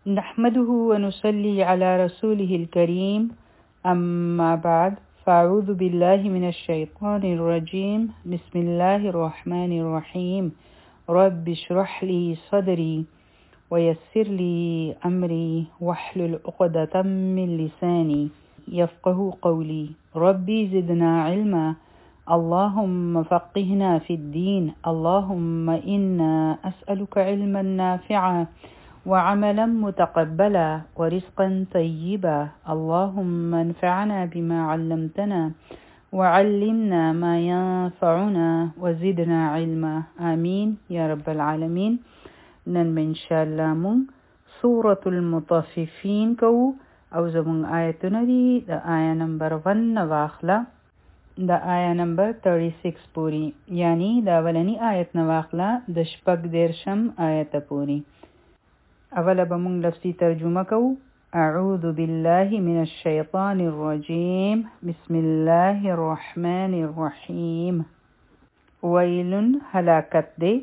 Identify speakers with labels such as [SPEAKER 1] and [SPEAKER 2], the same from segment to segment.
[SPEAKER 1] نحمده ونصلي على رسوله الكريم أما بعد فأعوذ بالله من الشيطان الرجيم بسم الله الرحمن الرحيم رب اشرح لي صدري ويسر لي أمري واحلل عقدة من لساني يفقه قولي ربي زدنا علما اللهم فقهنا في الدين اللهم إنا أسألك علما نافعا وعملا متقبلا ورزقا طيبا اللهم انفعنا بما علمتنا وعلمنا ما ينفعنا وزدنا علما آمين يا رب العالمين. نن ان شاء الله مون سورة المطففين کو او زمون آیتونه دي د آیه نمبر 1 واخله د آیه نمبر 36 پوری، یعنی د اولنی آیت نواخله د شپږ دیرشم آیت پوری. اوله به مونږ لفظي ترجمه کوو. اعوذ بالله من الشیطان الرجیم بسم الله الرحمن الرحیم. ویل هلاکت دی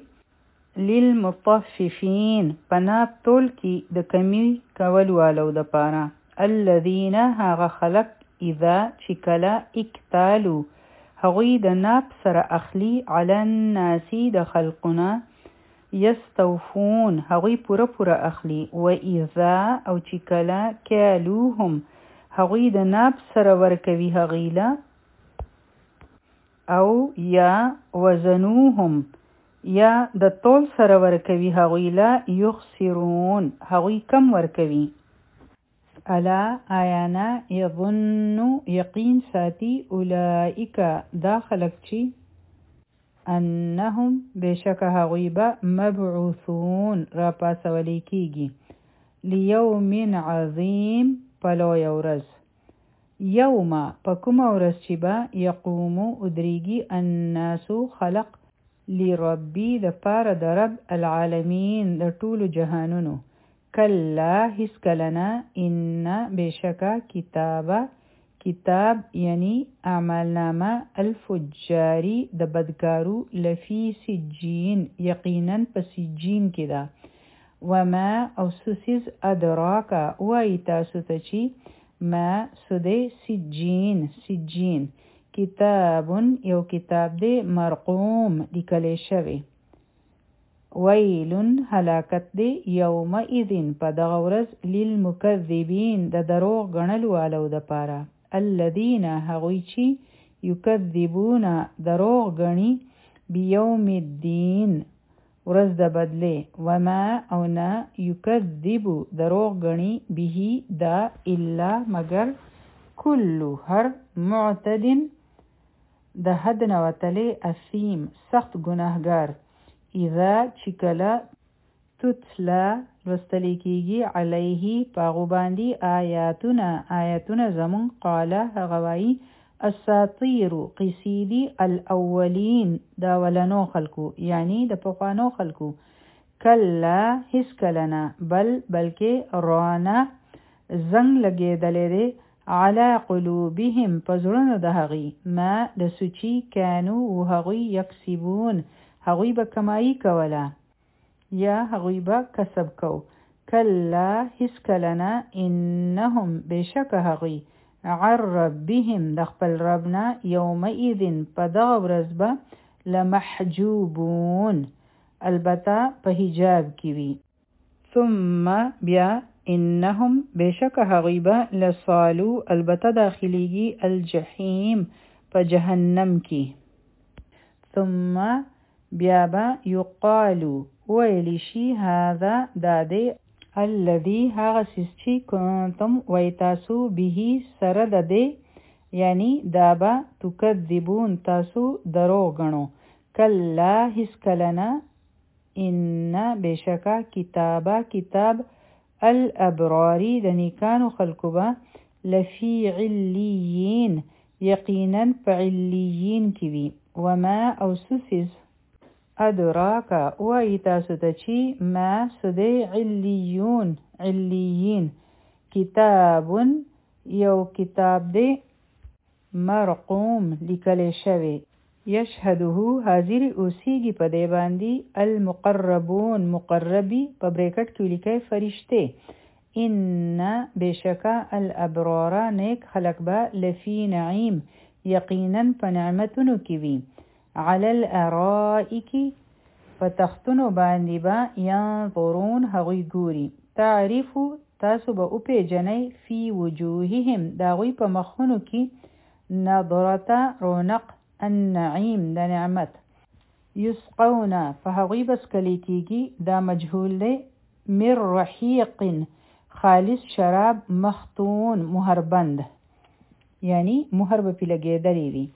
[SPEAKER 1] للمطففین پناب تول کی د کمی کول والو د پاره الذین هغه خلق اذا چکلا اکتالو هغوی د ناب سره اخلی علی الناسی د خلقنا یستوفون هغوی پوره اخلی و اذا او چکلا کالوهم هغوی د ناب سره ورکوي هغیلا او یا وزنوهم یا د تول سره ورکوي هغویلا یخسرون هغوی کم ورکوي. الا آیانا یظن یقین ساتی اولئک دا خلق چی انهم بشک هغوی به مبعوثون را پاسولی کیږي لیوم عظیم پلو یورز یوم پکوم ورز چی با یقومو ادریگی الناسو خلق لربی د پاره د رب العالمین د ټولو جهانونو کلا هیڅ کلنا ان بشکا کتاب یعنی اعمالنامه الفجاری د بدکارو لفی سجین یقینا په سجین کې ده وما او سوسیز ادراکا وای تاسو ته چی ما سده سجین کتاب یو کتاب دی مرقوم لیکل شوی ویل هلاکت دی یوم اذن په دغه ورځ للمکذبین د دروغ غنلو والو د پاره الذین هغوی چې یکذبون دروغ غنی بیوم الدین ورځ د بدله وما او نه یکذب دروغ غنی به دا الا مگر کل هر معتد د حد نوتلی اثیم سخت گناهگار اذا چکلا تتلا لوستلی کیږي علیه پاغو باندې آیاتونه زمون قاله هغوایی اساطیر قصیدی الاولین دا ولنو خلکو یعنی د پخوانو خلکو کلا هیڅ کلنا بلکې رانا زنګ لګېدلې دی علی قلوبهم پزړونو د هغوی ما د سوچی کانو و هغوی یکسبون هغوی به کمایی کوله یا هغوی به کسب کو کلا هیڅ کلنا انهم بشک هغوی عن ربهم د خپل ربنا یومئذ په دغه ورځ به لمحجوبون البته په حجاب کې وي ثم بیا انهم بشک هغوی به لصالو البته داخلیږي الجحیم په جهنم کې ثم بیا به یقالو ویلی شي هذا داده الذي هغه سیس چې کنتم وی تاسو به سره دده یعنی دابا تکذبون تاسو درو غنو کلا هیڅ کلنا ان بشکا کتاب الابراری د نیکانو خلقو به لفی علیین یقینا فعلیین کی وی وما او سوسیز ادراکا وای تاسو ته چی ما سده علیین کتاب یو کتاب دی مرقوم لیکل شوی یشهده حاضر اوسیږي په دی باندې المقربون مقربی په بریکټ کې لیکي فرشته ان بشکا الابرار نیک خلق با لفی نعیم یقینا په نعمتونو کې وي علی الارائک په تختونو باندې با ینظرون هغوی ګوري تعریفو تاسو به او پیجنئ فی وجوههم داغوی په مخونو کې نظرته رونق النعیم د نعمت یسقون فهغوی بس کلی کیږي دا مجهول دی من رحیق خالص شراب مختون مهربند یعنی مهر به پی لګېدلی وي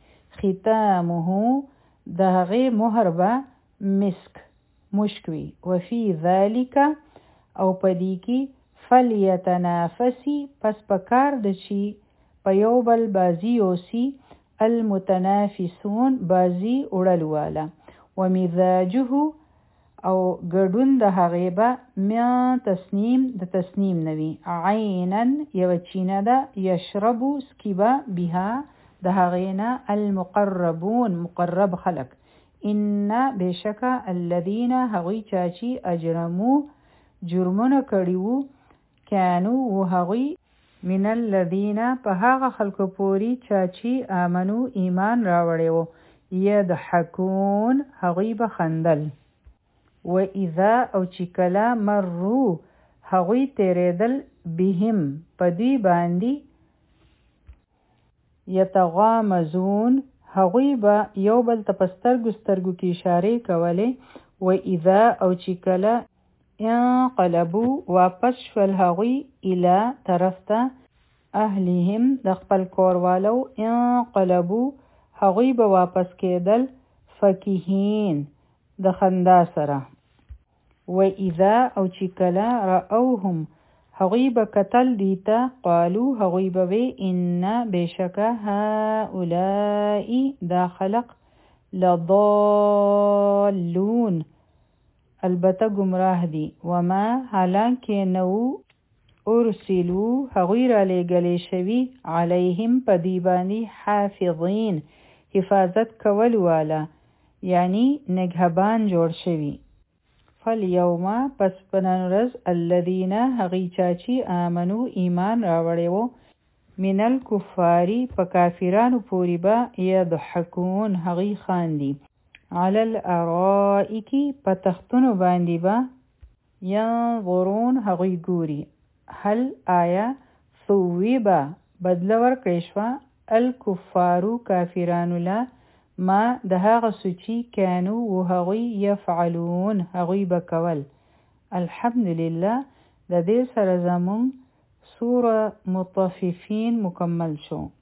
[SPEAKER 1] ختامه د هغې مهر به مسک مشک وي وفي ذلک او په دې کې فلیتنافسی پس پکار د شي په یو بل بازی اوسي المتنافسون بازی وړل والا ومزاجه او ګډون د هغې به من تسنیم د تسنیم نوي عینا یو چینه ده یشربو سکیبه بها د هغې نه المقربون مقرب خلق ان بشکه الذین هغوی چاچی اجرمو جرمونه کړي وو کانو و هغوی من الذین په هغه خلکو پوری چاچی آمنو ایمان راوړی وو یضحکون هغوی به خندل و اذا او چې کله مرو هغوی تیریدل بهم په دوی باندې یتغامزون هغوی به یو بل ته په سترګو کې اشارې کولې و اذا او چې کله انقلبو واپس شول هغوی الی طرف ته اهلهم د خپل کوروالو انقلبو هغوی به واپس کېدل فکهین د خندا سره و اذا او چې کله رأوهم هغوی به کتل دیتا قالو هغوی به وی ان بشکه هؤلاء دا خلق لضالون البته گمراه دي وما حالانکه نو ارسلو هغوی را لېږلې شوي علیهم په دوی باندې حافظین حفاظت کول والا یعنی نگهبان جوړ شوي فالیوم پس پنن ورځ الذین هغوی چاچی آمنو ایمان راوړی وو من الکفاری په کافرانو پوری به یضحکون هغوی خاندي علی الارائک په تختونو باندې به ینظرون هغوی ګوري هل آیا ثوب بدله ورکړی شوه الکفارو کافرانو له ما د هغه سوچی کانو و هغوی یفعلون هغوی به کول الحمدلله د دې سره زمون سوره مطففین مکمل شو